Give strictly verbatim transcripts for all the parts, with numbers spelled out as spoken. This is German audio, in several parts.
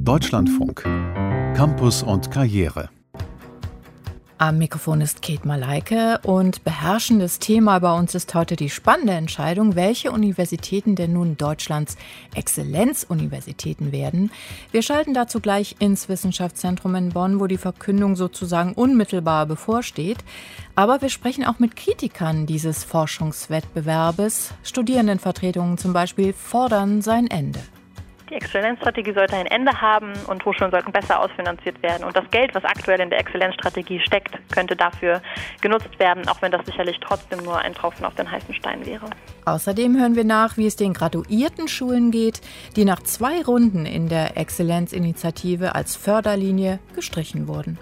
Deutschlandfunk. Campus und Karriere. Am Mikrofon ist Kate Malaike und beherrschendes Thema bei uns ist heute die spannende Entscheidung, welche Universitäten denn nun Deutschlands Exzellenzuniversitäten werden. Wir schalten dazu gleich ins Wissenschaftszentrum in Bonn, wo die Verkündung sozusagen unmittelbar bevorsteht. Aber wir sprechen auch mit Kritikern dieses Forschungswettbewerbes. Studierendenvertretungen zum Beispiel fordern sein Ende. Die Exzellenzstrategie sollte ein Ende haben und Hochschulen sollten besser ausfinanziert werden. Und das Geld, was aktuell in der Exzellenzstrategie steckt, könnte dafür genutzt werden, auch wenn das sicherlich trotzdem nur ein Tropfen auf den heißen Stein wäre. Außerdem hören wir nach, wie es den graduierten Schulen geht, die nach zwei Runden in der Exzellenzinitiative als Förderlinie gestrichen wurden.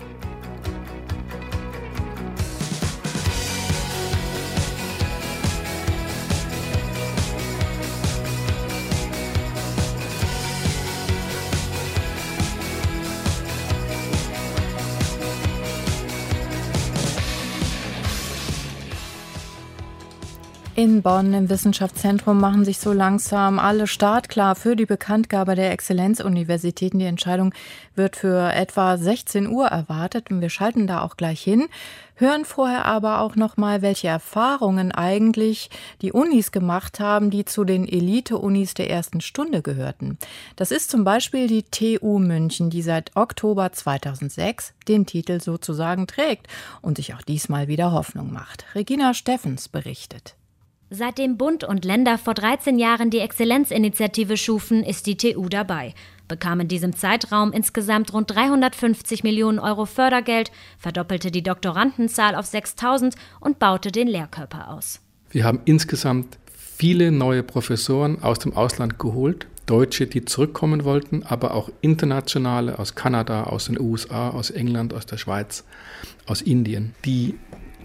In Bonn im Wissenschaftszentrum machen sich so langsam alle startklar für die Bekanntgabe der Exzellenzuniversitäten. Die Entscheidung wird für etwa sechzehn Uhr erwartet und wir schalten da auch gleich hin, hören vorher aber auch noch mal, welche Erfahrungen eigentlich die Unis gemacht haben, die zu den Elite-Unis der ersten Stunde gehörten. Das ist zum Beispiel die T U München, die seit Oktober zweitausendsechs den Titel sozusagen trägt und sich auch diesmal wieder Hoffnung macht. Regina Steffens berichtet. Seitdem Bund und Länder vor dreizehn Jahren die Exzellenzinitiative schufen, ist die T U dabei, bekam in diesem Zeitraum insgesamt rund dreihundertfünfzig Millionen Euro Fördergeld, verdoppelte die Doktorandenzahl auf sechstausend und baute den Lehrkörper aus. Wir haben insgesamt viele neue Professoren aus dem Ausland geholt, Deutsche, die zurückkommen wollten, aber auch internationale aus Kanada, aus den U S A, aus England, aus der Schweiz, aus Indien, die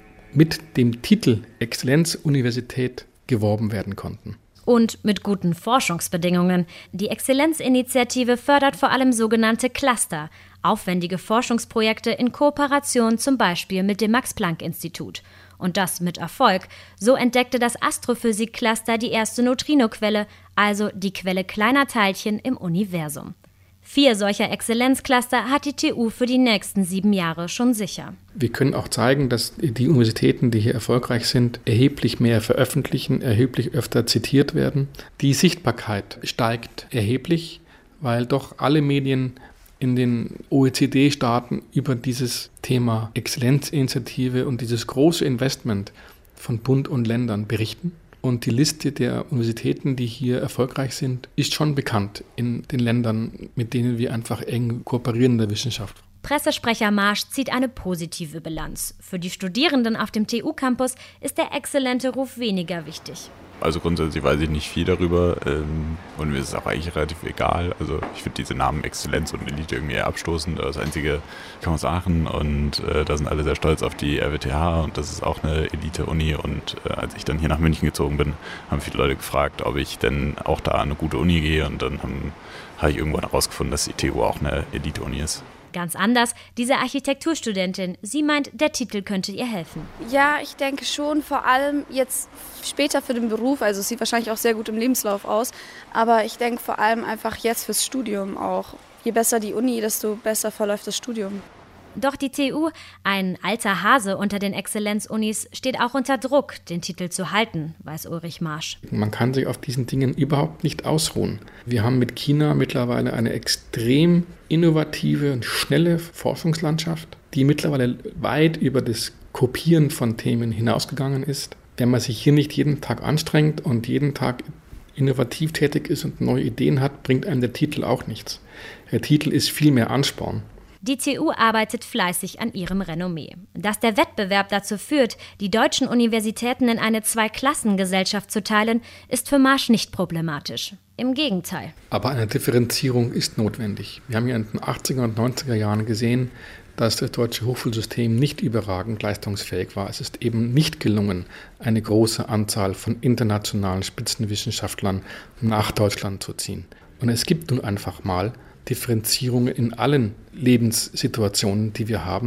mit dem Titel Exzellenzuniversität geworben werden konnten. Und mit guten Forschungsbedingungen. Die Exzellenzinitiative fördert vor allem sogenannte Cluster, aufwendige Forschungsprojekte in Kooperation zum Beispiel mit dem Max-Planck-Institut. Und das mit Erfolg. So entdeckte das Astrophysik-Cluster die erste Neutrinoquelle, also die Quelle kleiner Teilchen im Universum. Vier solcher Exzellenzcluster hat die T U für die nächsten sieben Jahre schon sicher. Wir können auch zeigen, dass die Universitäten, die hier erfolgreich sind, erheblich mehr veröffentlichen, erheblich öfter zitiert werden. Die Sichtbarkeit steigt erheblich, weil doch alle Medien in den O E C D-Staaten über dieses Thema Exzellenzinitiative und dieses große Investment von Bund und Ländern berichten. Und die Liste der Universitäten, die hier erfolgreich sind, ist schon bekannt in den Ländern, mit denen wir einfach eng kooperieren in der Wissenschaft. Pressesprecher Marsch zieht eine positive Bilanz. Für die Studierenden auf dem T U-Campus ist der exzellente Ruf weniger wichtig. Also grundsätzlich weiß ich nicht viel darüber ähm, und mir ist es auch eigentlich relativ egal. Also ich finde diese Namen Exzellenz und Elite irgendwie eher abstoßend. Das Einzige kann man sagen und äh, da sind alle sehr stolz auf die R W T H und das ist auch eine Elite-Uni. Und äh, als ich dann hier nach München gezogen bin, haben viele Leute gefragt, ob ich denn auch da an eine gute Uni gehe und dann habe hab ich irgendwann herausgefunden, dass die T U auch eine Elite-Uni ist. Ganz anders, diese Architekturstudentin. Sie meint, der Titel könnte ihr helfen. Ja, ich denke schon, vor allem jetzt später für den Beruf. Also es sieht wahrscheinlich auch sehr gut im Lebenslauf aus. Aber ich denke vor allem einfach jetzt fürs Studium auch. Je besser die Uni, desto besser verläuft das Studium. Doch die T U, ein alter Hase unter den Exzellenzunis, steht auch unter Druck, den Titel zu halten, weiß Ulrich Marsch. Man kann sich auf diesen Dingen überhaupt nicht ausruhen. Wir haben mit China mittlerweile eine extrem innovative und schnelle Forschungslandschaft, die mittlerweile weit über das Kopieren von Themen hinausgegangen ist. Wenn man sich hier nicht jeden Tag anstrengt und jeden Tag innovativ tätig ist und neue Ideen hat, bringt einem der Titel auch nichts. Der Titel ist viel mehr Ansporn. Die T U arbeitet fleißig an ihrem Renommee. Dass der Wettbewerb dazu führt, die deutschen Universitäten in eine Zweiklassengesellschaft zu teilen, ist für Marsch nicht problematisch. Im Gegenteil. Aber eine Differenzierung ist notwendig. Wir haben ja in den achtziger und neunziger Jahren gesehen, dass das deutsche Hochschulsystem nicht überragend leistungsfähig war. Es ist eben nicht gelungen, eine große Anzahl von internationalen Spitzenwissenschaftlern nach Deutschland zu ziehen. Und es gibt nun einfach mal Differenzierungen in allen Lebenssituationen, die wir haben.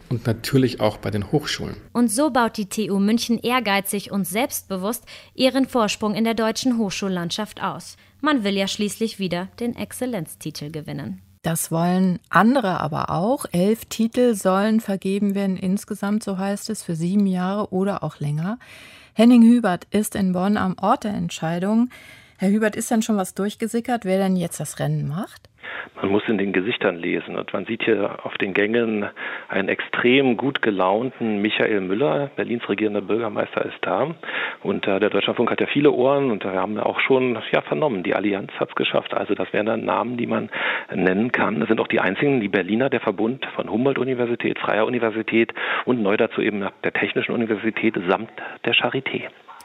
und natürlich auch bei den Hochschulen. Und so baut die T U München ehrgeizig und selbstbewusst ihren Vorsprung in der deutschen Hochschullandschaft aus. Man will ja schließlich wieder den Exzellenztitel gewinnen. Das wollen andere aber auch. Elf Titel sollen vergeben werden insgesamt, so heißt es, für sieben Jahre oder auch länger. Henning Hübert ist in Bonn am Ort der Entscheidung. Herr Hübert, ist denn schon was durchgesickert, wer denn jetzt das Rennen macht? Man muss in den Gesichtern lesen und man sieht hier auf den Gängen einen extrem gut gelaunten Michael Müller, Berlins regierender Bürgermeister, ist da. Und äh, der Deutschlandfunk hat ja viele Ohren und wir haben auch schon ja, vernommen, die Allianz hat es geschafft. Also das wären dann Namen, die man nennen kann. Das sind auch die einzigen, die Berliner, der Verbund von Humboldt-Universität, Freier Universität und neu dazu eben der Technischen Universität samt der Charité.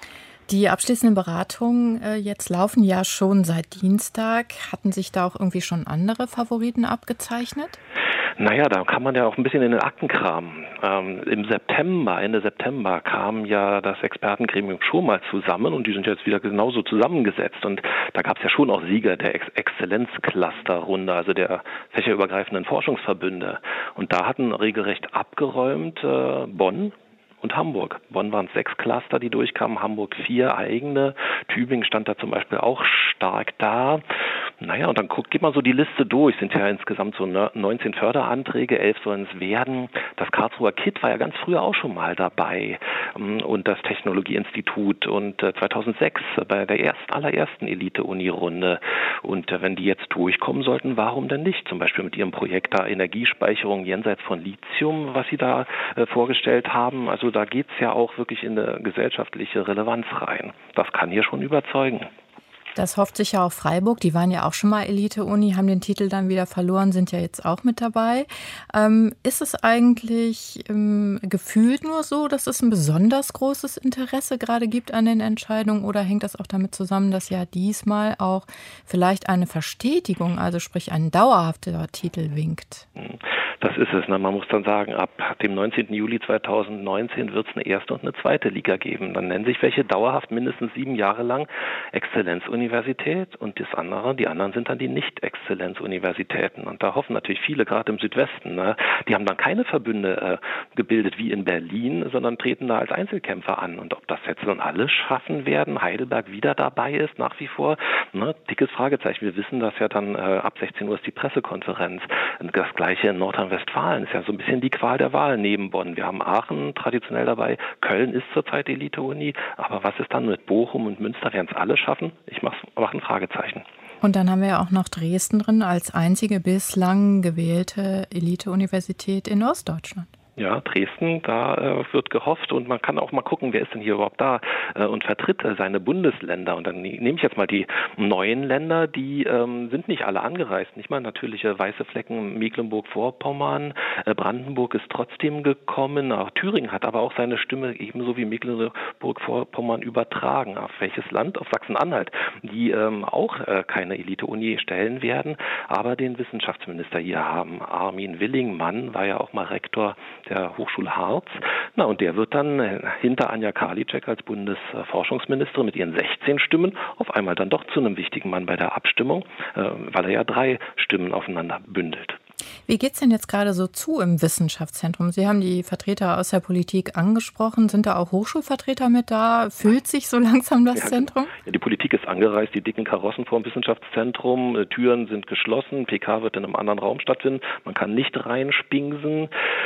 Die abschließenden Beratungen äh, jetzt laufen ja schon seit Dienstag. Hatten sich da auch irgendwie schon andere Favoriten abgezeichnet? Naja, da kann man ja auch ein bisschen in den Akten kramen. Ähm, Im September, Ende September kam ja das Expertengremium schon mal zusammen und die sind jetzt wieder genauso zusammengesetzt. Und da gab es ja schon auch Sieger der Ex- Exzellenzcluster-Runde, also der fächerübergreifenden Forschungsverbünde. Und da hatten regelrecht abgeräumt äh, Bonn und Hamburg. Bonn waren es sechs Cluster, die durchkamen, Hamburg vier eigene. Tübingen stand da zum Beispiel auch stark da. Naja, und dann guckt, geht man so die Liste durch. Sind ja insgesamt so neunzehn Förderanträge, elf sollen es werden. Das Karlsruher K I T war ja ganz früher auch schon mal dabei. Und das Technologieinstitut und zweitausendsechs bei der ersten, allerersten Elite-Uni-Runde. Und wenn die jetzt durchkommen sollten, warum denn nicht? Zum Beispiel mit ihrem Projekt da Energiespeicherung jenseits von Lithium, was sie da äh, vorgestellt haben. Also da geht's ja auch wirklich in eine gesellschaftliche Relevanz rein. Das kann hier schon überzeugen. Das hofft sich ja auch Freiburg. Die waren ja auch schon mal Elite-Uni, haben den Titel dann wieder verloren, sind ja jetzt auch mit dabei. Ähm, ist es eigentlich ähm, gefühlt nur so, dass es ein besonders großes Interesse gerade gibt an den Entscheidungen oder hängt das auch damit zusammen, dass ja diesmal auch vielleicht eine Verstetigung, also sprich ein dauerhafter Titel winkt? Das ist es. Ne? Man muss dann sagen, ab dem neunzehnten Juli zweitausendneunzehn wird es eine erste und eine zweite Liga geben. Dann nennen sich welche dauerhaft mindestens sieben Jahre lang Exzellenzuniversität und das andere, die anderen sind dann die Nicht-Exzellenzuniversitäten. Und da hoffen natürlich viele, gerade im Südwesten, ne? Die haben dann keine Verbünde äh, gebildet wie in Berlin, sondern treten da als Einzelkämpfer an. Und ob das jetzt dann alle schaffen werden, Heidelberg wieder dabei ist, nach wie vor, ne? Dickes Fragezeichen. Wir wissen, dass ja dann äh, ab sechzehn Uhr ist die Pressekonferenz. Und das Gleiche in Nordrhein-Westfalen ist ja so ein bisschen die Qual der Wahl neben Bonn. Wir haben Aachen traditionell dabei, Köln ist zurzeit Elite-Uni, aber was ist dann mit Bochum und Münster? Werden es alle schaffen? Ich mache mach ein Fragezeichen. Und dann haben wir ja auch noch Dresden drin als einzige bislang gewählte Elite-Universität in Ostdeutschland. Ja, Dresden, da äh, wird gehofft und man kann auch mal gucken, wer ist denn hier überhaupt da äh, und vertritt äh, seine Bundesländer. Und dann nehme ich jetzt mal die neuen Länder, die ähm, sind nicht alle angereist. Nicht mal natürliche weiße Flecken, Mecklenburg-Vorpommern, äh, Brandenburg ist trotzdem gekommen. Auch Thüringen hat aber auch seine Stimme ebenso wie Mecklenburg-Vorpommern übertragen. Auf welches Land? Auf Sachsen-Anhalt, die ähm, auch äh, keine Elite-Uni stellen werden, aber den Wissenschaftsminister hier haben. Armin Willingmann war ja auch mal Rektor der Hochschule Harz. Na, und der wird dann hinter Anja Karliczek als Bundesforschungsministerin mit ihren sechzehn Stimmen auf einmal dann doch zu einem wichtigen Mann bei der Abstimmung, weil er ja drei Stimmen aufeinander bündelt. Wie geht es denn jetzt gerade so zu im Wissenschaftszentrum? Sie haben die Vertreter aus der Politik angesprochen. Sind da auch Hochschulvertreter mit da? Füllt sich so langsam das ja, Zentrum? Ja, die Politik ist angereist, die dicken Karossen vor dem Wissenschaftszentrum. Türen sind geschlossen, P K wird in einem anderen Raum stattfinden. Man kann nicht reinspingsen.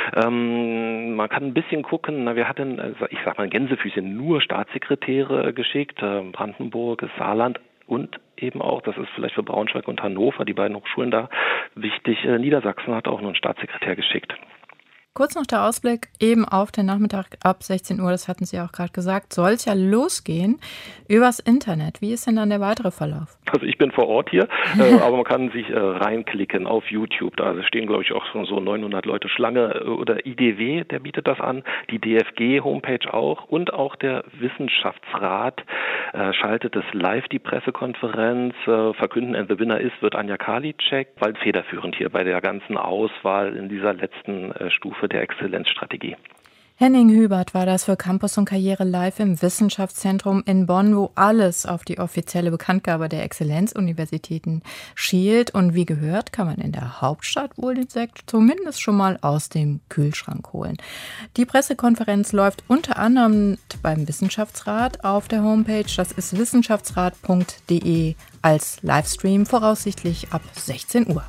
Ähm, man kann ein bisschen gucken. Na, wir hatten, ich sag mal, Gänsefüßchen, nur Staatssekretäre geschickt. Brandenburg, Saarland und eben auch, das ist vielleicht für Braunschweig und Hannover, die beiden Hochschulen da wichtig, äh, Niedersachsen hat auch nur einen Staatssekretär geschickt. Kurz noch der Ausblick eben auf den Nachmittag ab sechzehn Uhr, das hatten Sie auch gerade gesagt, soll es ja losgehen übers Internet. Wie ist denn dann der weitere Verlauf? Also ich bin vor Ort hier, äh, aber man kann sich äh, reinklicken auf YouTube. Da stehen, glaube ich, auch schon so neunhundert Leute Schlange. Oder I D W, der bietet das an, die D F G-Homepage auch und auch der Wissenschaftsrat äh, schaltet es live, die Pressekonferenz. Äh, verkünden, and the winner ist, wird Anja Karliczek, weil federführend hier bei der ganzen Auswahl in dieser letzten äh, Stufe der Exzellenzstrategie. Henning Hubert war das für Campus und Karriere live im Wissenschaftszentrum in Bonn, wo alles auf die offizielle Bekanntgabe der Exzellenzuniversitäten schielt. Und wie gehört, kann man in der Hauptstadt wohl den Sekt zumindest schon mal aus dem Kühlschrank holen. Die Pressekonferenz läuft unter anderem beim Wissenschaftsrat auf der Homepage. Das ist wissenschaftsrat punkt de als Livestream, voraussichtlich ab sechzehn Uhr.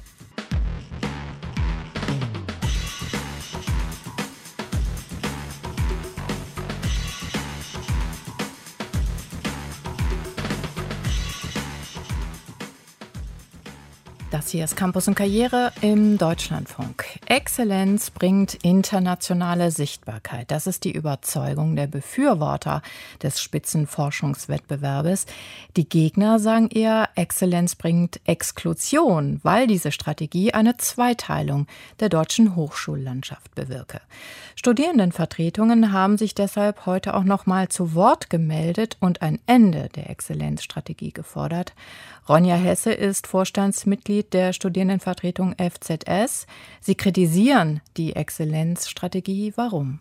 Das hier ist Campus und Karriere im Deutschlandfunk. Exzellenz bringt internationale Sichtbarkeit. Das ist die Überzeugung der Befürworter des Spitzenforschungswettbewerbes. Die Gegner sagen eher, Exzellenz bringt Exklusion, weil diese Strategie eine Zweiteilung der deutschen Hochschullandschaft bewirke. Studierendenvertretungen haben sich deshalb heute auch noch mal zu Wort gemeldet und ein Ende der Exzellenzstrategie gefordert. Ronja Hesse ist Vorstandsmitglied der Studierendenvertretung F Z S. Sie kritisieren die Exzellenzstrategie. Warum?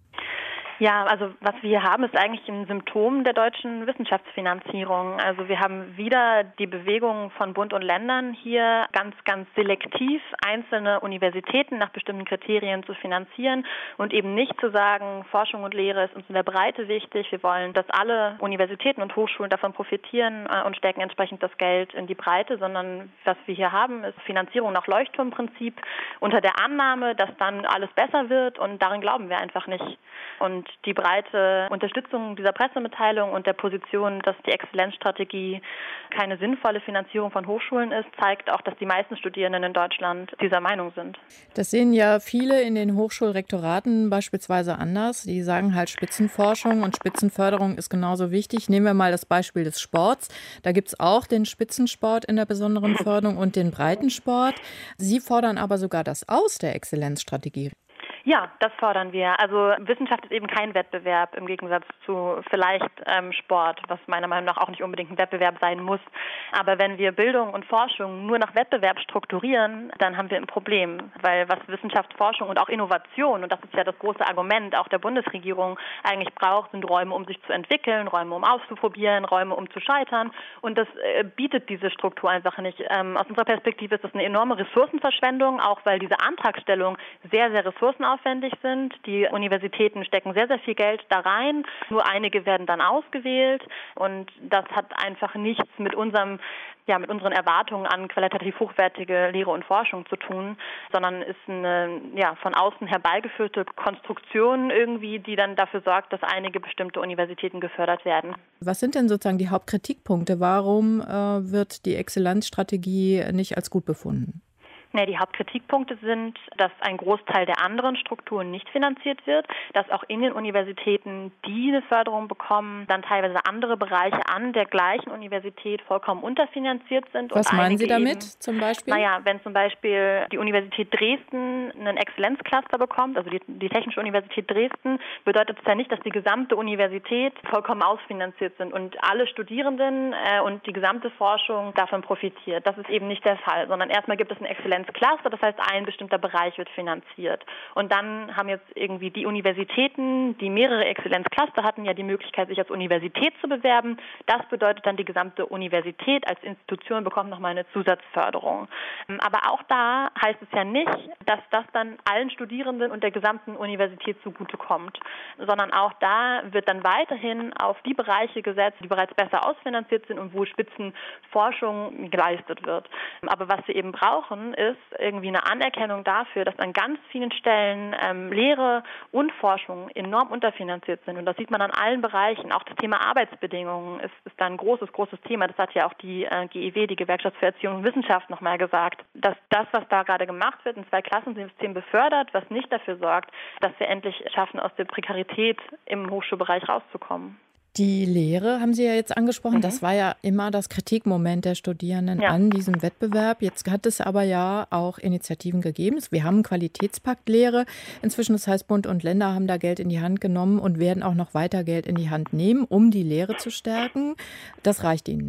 Ja, also was wir hier haben, ist eigentlich ein Symptom der deutschen Wissenschaftsfinanzierung. Also wir haben wieder die Bewegung von Bund und Ländern hier ganz, ganz selektiv einzelne Universitäten nach bestimmten Kriterien zu finanzieren und eben nicht zu sagen, Forschung und Lehre ist uns in der Breite wichtig. Wir wollen, dass alle Universitäten und Hochschulen davon profitieren und stecken entsprechend das Geld in die Breite, sondern was wir hier haben, ist Finanzierung nach Leuchtturmprinzip unter der Annahme, dass dann alles besser wird, und daran glauben wir einfach nicht. Und die breite Unterstützung dieser Pressemitteilung und der Position, dass die Exzellenzstrategie keine sinnvolle Finanzierung von Hochschulen ist, zeigt auch, dass die meisten Studierenden in Deutschland dieser Meinung sind. Das sehen ja viele in den Hochschulrektoraten beispielsweise anders. Die sagen halt, Spitzenforschung und Spitzenförderung ist genauso wichtig. Nehmen wir mal das Beispiel des Sports. Da gibt es auch den Spitzensport in der besonderen Förderung und den Breitensport. Sie fordern aber sogar das Aus der Exzellenzstrategie. Ja, das fordern wir. Also Wissenschaft ist eben kein Wettbewerb im Gegensatz zu vielleicht ähm, Sport, was meiner Meinung nach auch nicht unbedingt ein Wettbewerb sein muss. Aber wenn wir Bildung und Forschung nur nach Wettbewerb strukturieren, dann haben wir ein Problem. Weil was Wissenschaft, Forschung und auch Innovation, und das ist ja das große Argument auch der Bundesregierung, eigentlich braucht, sind Räume, um sich zu entwickeln, Räume, um auszuprobieren, Räume, um zu scheitern. Und das äh, bietet diese Struktur einfach nicht. Ähm, aus unserer Perspektive ist das eine enorme Ressourcenverschwendung, auch weil diese Antragstellung sehr, sehr ressourcenaufwendig sind. Die Universitäten stecken sehr, sehr viel Geld da rein. Nur einige werden dann ausgewählt. Und das hat einfach nichts mit unserem, ja, mit unseren Erwartungen an qualitativ hochwertige Lehre und Forschung zu tun, sondern ist eine, ja, von außen herbeigeführte Konstruktion irgendwie, die dann dafür sorgt, dass einige bestimmte Universitäten gefördert werden. Was sind denn sozusagen die Hauptkritikpunkte? Warum äh, wird die Exzellenzstrategie nicht als gut befunden? Nee, die Hauptkritikpunkte sind, dass ein Großteil der anderen Strukturen nicht finanziert wird, dass auch in den Universitäten, die eine Förderung bekommen, dann teilweise andere Bereiche an der gleichen Universität vollkommen unterfinanziert sind. Was und meinen Sie damit eben, zum Beispiel? Naja, wenn zum Beispiel die Universität Dresden einen Exzellenzcluster bekommt, also die, die Technische Universität Dresden, bedeutet es ja nicht, dass die gesamte Universität vollkommen ausfinanziert sind und alle Studierenden äh, und die gesamte Forschung davon profitiert. Das ist eben nicht der Fall, sondern erstmal gibt es einen Exzellenz Cluster, das heißt, ein bestimmter Bereich wird finanziert. Und dann haben jetzt irgendwie die Universitäten, die mehrere Exzellenzcluster hatten, ja die Möglichkeit, sich als Universität zu bewerben. Das bedeutet dann, die gesamte Universität als Institution bekommt nochmal eine Zusatzförderung. Aber auch da heißt es ja nicht, dass das dann allen Studierenden und der gesamten Universität zugutekommt, sondern auch da wird dann weiterhin auf die Bereiche gesetzt, die bereits besser ausfinanziert sind und wo Spitzenforschung geleistet wird. Aber was wir eben brauchen, ist irgendwie eine Anerkennung dafür, dass an ganz vielen Stellen ähm, Lehre und Forschung enorm unterfinanziert sind. Und das sieht man an allen Bereichen. Auch das Thema Arbeitsbedingungen ist, ist da ein großes, großes Thema. Das hat ja auch die äh, G E W, die Gewerkschaft für Erziehung und Wissenschaft, nochmal gesagt, dass das, was da gerade gemacht wird, ein Zweiklassensystem befördert, was nicht dafür sorgt, dass wir endlich schaffen, aus der Prekarität im Hochschulbereich rauszukommen. Die Lehre haben Sie ja jetzt angesprochen. Mhm. Das war ja immer das Kritikmoment der Studierenden ja. an diesem Wettbewerb. Jetzt hat es aber ja auch Initiativen gegeben. Wir haben einen Qualitätspakt Lehre. Inzwischen, das heißt, Bund und Länder haben da Geld in die Hand genommen und werden auch noch weiter Geld in die Hand nehmen, um die Lehre zu stärken. Das reicht Ihnen nicht.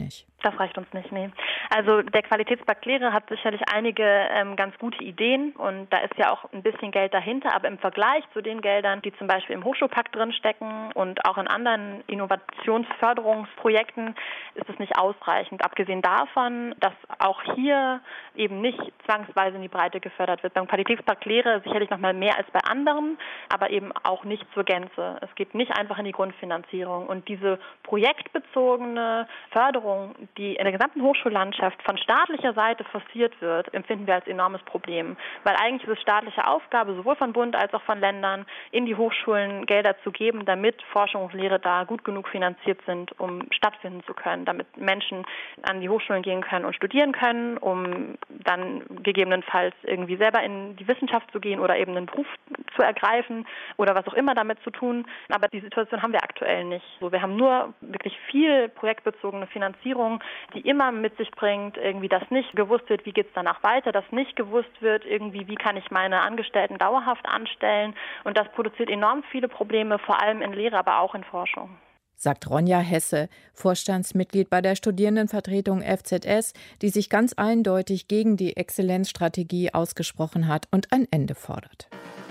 Das reicht uns nicht, nee. Also der Qualitätspakt Lehre hat sicherlich einige ähm, ganz gute Ideen und da ist ja auch ein bisschen Geld dahinter, aber im Vergleich zu den Geldern, die zum Beispiel im Hochschulpakt drinstecken und auch in anderen Innovationsförderungsprojekten, ist es nicht ausreichend. Abgesehen davon, dass auch hier eben nicht zwangsweise in die Breite gefördert wird. Beim Qualitätspakt Lehre sicherlich noch mal mehr als bei anderen, aber eben auch nicht zur Gänze. Es geht nicht einfach in die Grundfinanzierung und diese projektbezogene Förderung, die in der gesamten Hochschullandschaft von staatlicher Seite forciert wird, empfinden wir als enormes Problem. Weil eigentlich ist es staatliche Aufgabe, sowohl von Bund als auch von Ländern, in die Hochschulen Gelder zu geben, damit Forschung und Lehre da gut genug finanziert sind, um stattfinden zu können, damit Menschen an die Hochschulen gehen können und studieren können, um dann gegebenenfalls irgendwie selber in die Wissenschaft zu gehen oder eben einen Beruf zu ergreifen oder was auch immer damit zu tun. Aber die Situation haben wir aktuell nicht. So, wir haben nur wirklich viel projektbezogene Finanzierung, die immer mit sich bringt, irgendwie, dass nicht gewusst wird, wie geht es danach weiter, dass nicht gewusst wird, irgendwie, wie kann ich meine Angestellten dauerhaft anstellen. Und das produziert enorm viele Probleme, vor allem in Lehre, aber auch in Forschung. Sagt Ronja Hesse, Vorstandsmitglied bei der Studierendenvertretung F Z S, die sich ganz eindeutig gegen die Exzellenzstrategie ausgesprochen hat und ein Ende fordert.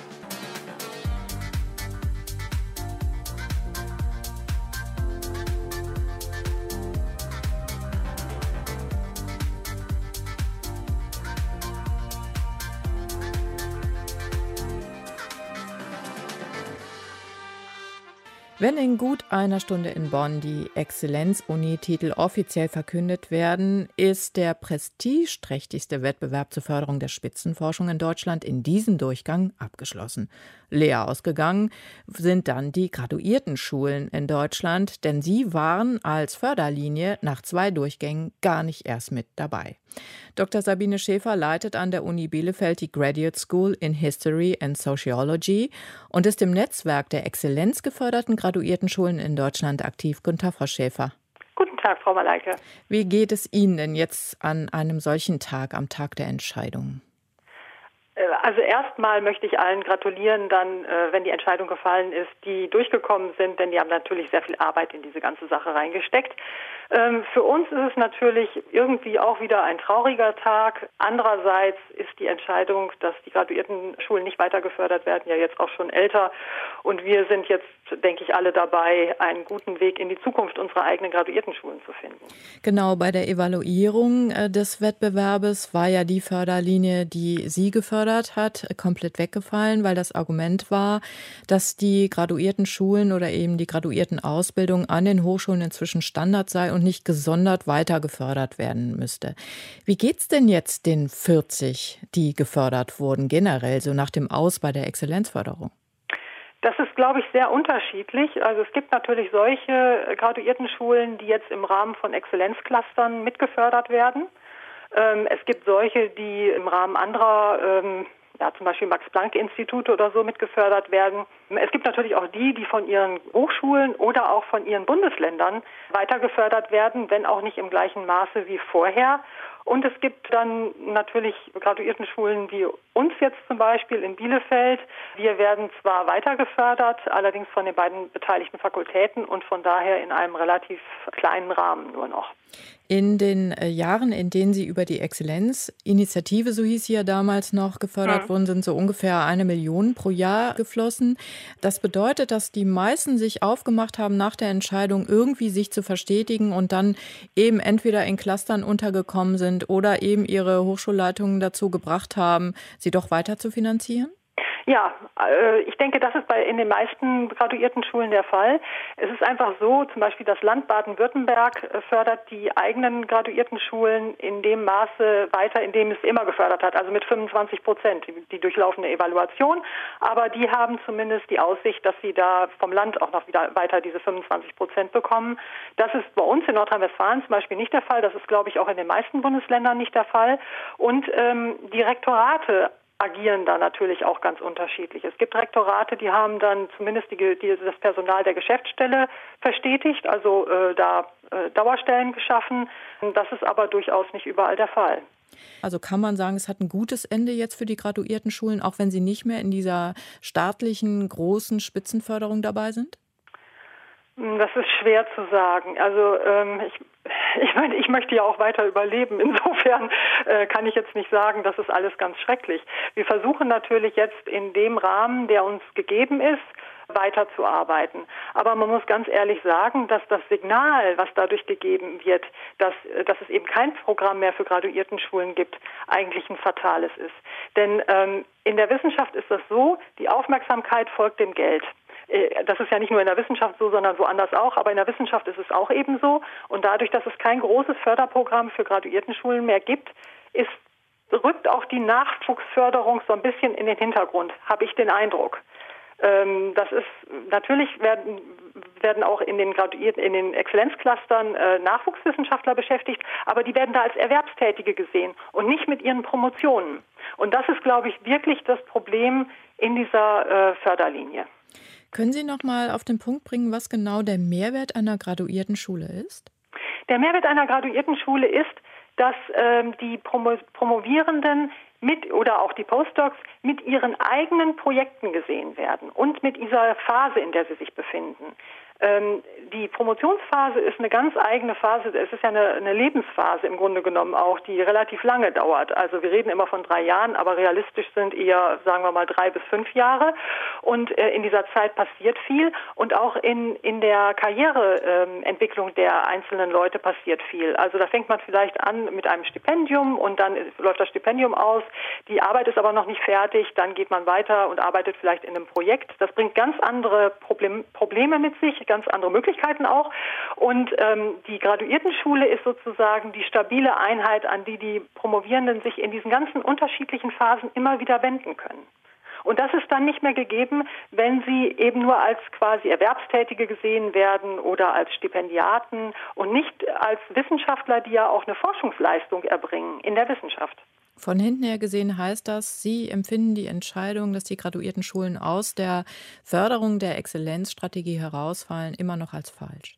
Wenn in gut einer Stunde in Bonn die Exzellenz-Uni-Titel offiziell verkündet werden, ist der prestigeträchtigste Wettbewerb zur Förderung der Spitzenforschung in Deutschland in diesem Durchgang abgeschlossen. Leer ausgegangen sind dann die Graduiertenschulen in Deutschland, denn sie waren als Förderlinie nach zwei Durchgängen gar nicht erst mit dabei. Doktor Sabine Schäfer leitet an der Uni Bielefeld die Graduate School in History and Sociology und ist im Netzwerk der exzellenzgeförderten Graduiertenschulen in Deutschland aktiv. Guten Tag, Frau Schäfer. Guten Tag, Frau Malayke. Wie geht es Ihnen denn jetzt an einem solchen Tag, am Tag der Entscheidung? Also erstmal möchte ich allen gratulieren, dann, wenn die Entscheidung gefallen ist, die durchgekommen sind, denn die haben natürlich sehr viel Arbeit in diese ganze Sache reingesteckt. Für uns ist es natürlich irgendwie auch wieder ein trauriger Tag. Andererseits ist die Entscheidung, dass die Graduiertenschulen nicht weiter gefördert werden, ja jetzt auch schon älter. Und wir sind jetzt, denke ich, alle dabei, einen guten Weg in die Zukunft unserer eigenen Graduiertenschulen zu finden. Genau, bei der Evaluierung des Wettbewerbes war ja die Förderlinie, die Sie gefördert hat, komplett weggefallen, weil das Argument war, dass die Graduiertenschulen oder eben die Graduiertenausbildung an den Hochschulen inzwischen Standard sei und nicht gesondert weiter gefördert werden müsste. Wie geht's denn jetzt den vierzig, die gefördert wurden, generell, so nach dem Aus bei der Exzellenzförderung? Das ist, glaube ich, sehr unterschiedlich. Also es gibt natürlich solche Graduiertenschulen, die jetzt im Rahmen von Exzellenzclustern mitgefördert werden. Ähm, es gibt solche, die im Rahmen anderer, ähm, ja, zum Beispiel Max-Planck-Institute oder so mitgefördert werden. Es gibt natürlich auch die, die von ihren Hochschulen oder auch von ihren Bundesländern weiter gefördert werden, wenn auch nicht im gleichen Maße wie vorher. Und es gibt dann natürlich Graduiertenschulen wie uns jetzt zum Beispiel in Bielefeld. Wir werden zwar weiter gefördert, allerdings von den beiden beteiligten Fakultäten und von daher in einem relativ kleinen Rahmen nur noch. In den äh, Jahren, in denen Sie über die Exzellenzinitiative, so hieß sie ja damals noch, gefördert mhm. wurden, sind so ungefähr eine Million pro Jahr geflossen. Das bedeutet, dass die meisten sich aufgemacht haben, nach der Entscheidung irgendwie sich zu verstetigen und dann eben entweder in Clustern untergekommen sind oder eben ihre Hochschulleitungen dazu gebracht haben, sie doch weiter zu finanzieren? Ja, äh, ich denke, das ist bei in den meisten Graduiertenschulen der Fall. Es ist einfach so, zum Beispiel das Land Baden-Württemberg äh, fördert die eigenen Graduiertenschulen in dem Maße weiter, in dem es immer gefördert hat, also mit fünfundzwanzig Prozent, die, die durchlaufende Evaluation. Aber die haben zumindest die Aussicht, dass sie da vom Land auch noch wieder weiter diese fünfundzwanzig Prozent bekommen. Das ist bei uns in Nordrhein-Westfalen zum Beispiel nicht der Fall. Das ist, glaube ich, auch in den meisten Bundesländern nicht der Fall. Und ähm, die Rektorate agieren da natürlich auch ganz unterschiedlich. Es gibt Rektorate, die haben dann zumindest die, die, das Personal der Geschäftsstelle verstetigt, also äh, da äh, Dauerstellen geschaffen. Das ist aber durchaus nicht überall der Fall. Also kann man sagen, es hat ein gutes Ende jetzt für die Graduiertenschulen, auch wenn sie nicht mehr in dieser staatlichen großen Spitzenförderung dabei sind? Das ist schwer zu sagen. Also ähm, ich, ich meine, ich möchte ja auch weiter überleben. Insofern äh, kann ich jetzt nicht sagen, das ist alles ganz schrecklich. Wir versuchen natürlich jetzt in dem Rahmen, der uns gegeben ist, weiterzuarbeiten. Aber man muss ganz ehrlich sagen, dass das Signal, was dadurch gegeben wird, dass, dass es eben kein Programm mehr für Graduiertenschulen gibt, eigentlich ein fatales ist. Denn ähm, in der Wissenschaft ist das so, die Aufmerksamkeit folgt dem Geld. Das ist ja nicht nur in der Wissenschaft so, sondern woanders auch. Aber in der Wissenschaft ist es auch eben so. Und dadurch, dass es kein großes Förderprogramm für Graduiertenschulen mehr gibt, ist, rückt auch die Nachwuchsförderung so ein bisschen in den Hintergrund, habe ich den Eindruck. Ähm, das ist, natürlich werden, werden auch in den Graduierten, in den Exzellenzclustern äh, Nachwuchswissenschaftler beschäftigt, aber die werden da als Erwerbstätige gesehen und nicht mit ihren Promotionen. Und das ist, glaube ich, wirklich das Problem in dieser äh, Förderlinie. Können Sie noch mal auf den Punkt bringen, was genau der Mehrwert einer Graduiertenschule ist? Der Mehrwert einer Graduiertenschule ist, dass ähm, die Promo- Promovierenden mit oder auch die Postdocs mit ihren eigenen Projekten gesehen werden und mit dieser Phase, in der sie sich befinden. Ähm, die Promotionsphase ist eine ganz eigene Phase. Es ist ja eine, eine Lebensphase im Grunde genommen auch, die relativ lange dauert. Also wir reden immer von drei Jahren, aber realistisch sind eher, sagen wir mal, drei bis fünf Jahre. Und äh, in dieser Zeit passiert viel. Und auch in, in der Karriereentwicklung ähm, der einzelnen Leute passiert viel. Also da fängt man vielleicht an mit einem Stipendium und dann ist, läuft das Stipendium aus. Die Arbeit ist aber noch nicht fertig. Dann geht man weiter und arbeitet vielleicht in einem Projekt. Das bringt ganz andere Problem, Probleme mit sich, ganz andere Möglichkeiten auch. Und ähm, die Graduiertenschule ist sozusagen die stabile Einheit, an die die Promovierenden sich in diesen ganzen unterschiedlichen Phasen immer wieder wenden können. Und das ist dann nicht mehr gegeben, wenn sie eben nur als quasi Erwerbstätige gesehen werden oder als Stipendiaten und nicht als Wissenschaftler, die ja auch eine Forschungsleistung erbringen in der Wissenschaft. Von hinten her gesehen heißt das, Sie empfinden die Entscheidung, dass die Graduiertenschulen aus der Förderung der Exzellenzstrategie herausfallen, immer noch als falsch?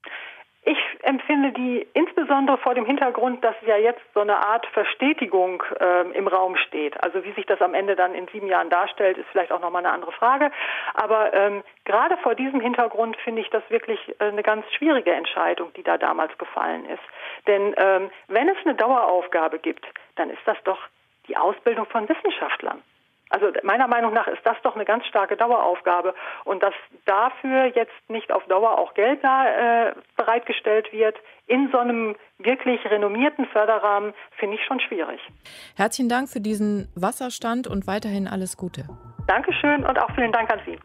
Ich empfinde die insbesondere vor dem Hintergrund, dass ja jetzt so eine Art Verstetigung ähm, im Raum steht. Also wie sich das am Ende dann in sieben Jahren darstellt, ist vielleicht auch nochmal eine andere Frage. Aber ähm, gerade vor diesem Hintergrund finde ich das wirklich äh, eine ganz schwierige Entscheidung, die da damals gefallen ist. Denn ähm, wenn es eine Daueraufgabe gibt, dann ist das doch die Ausbildung von Wissenschaftlern. Also meiner Meinung nach ist das doch eine ganz starke Daueraufgabe. Und dass dafür jetzt nicht auf Dauer auch Geld da, äh, bereitgestellt wird, in so einem wirklich renommierten Förderrahmen, finde ich schon schwierig. Herzlichen Dank für diesen Wasserstand und weiterhin alles Gute. Dankeschön und auch vielen Dank an Sie.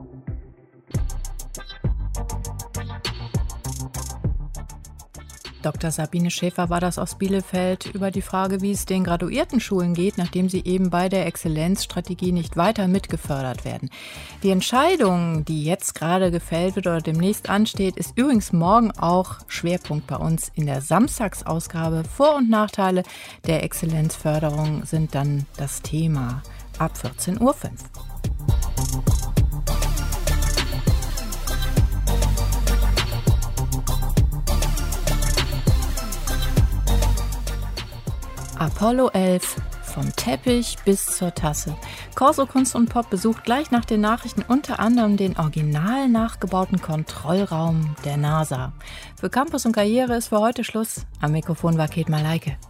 Doktor Sabine Schäfer war das aus Bielefeld über die Frage, wie es den Graduiertenschulen geht, nachdem sie eben bei der Exzellenzstrategie nicht weiter mitgefördert werden. Die Entscheidung, die jetzt gerade gefällt wird oder demnächst ansteht, ist übrigens morgen auch Schwerpunkt bei uns in der Samstagsausgabe. Vor- und Nachteile der Exzellenzförderung sind dann das Thema ab vierzehn Uhr fünf. Apollo elf, vom Teppich bis zur Tasse. Corso Kunst und Pop besucht gleich nach den Nachrichten unter anderem den original nachgebauten Kontrollraum der NASA. Für Campus und Karriere ist für heute Schluss. Am Mikrofon war Kate Malaike.